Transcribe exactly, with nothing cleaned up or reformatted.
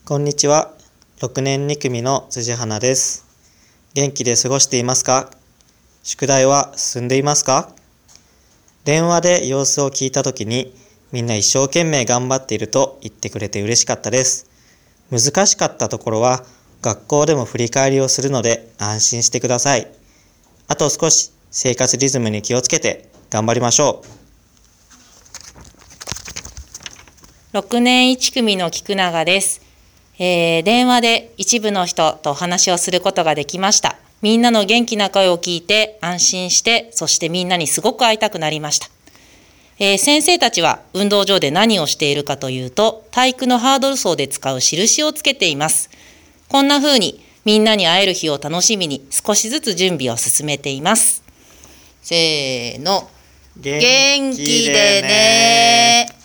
こんにちは。ろくねんに組の辻花です。元気で過ごしていますか？宿題は進んでいますか？電話で様子を聞いたときに、みんな一生懸命頑張っていると言ってくれて嬉しかったです。難しかったところは、学校でも振り返りをするので安心してください。あと少し生活リズムに気をつけて頑張りましょう。 ろくねんいち組の菊永です。えー、電話で一部の人とお話をすることができました。みんなの元気な声を聞いて安心して、そしてみんなにすごく会いたくなりました。えー、先生たちは運動場で何をしているかというと、体育のハードル走で使う印をつけています。こんな風にみんなに会える日を楽しみに少しずつ準備を進めています。せーの。元気でね。